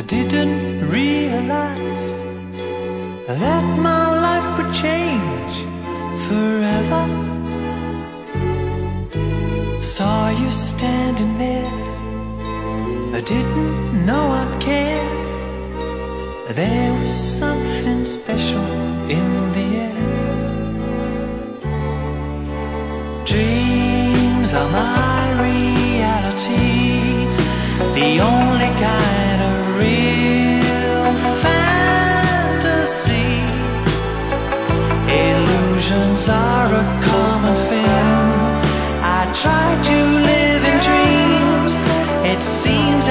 I didn't realize that my life would change forever. Saw you standing there, I didn't know I'd care. There was something special in the air. Dreams are my reality, the only kind of reality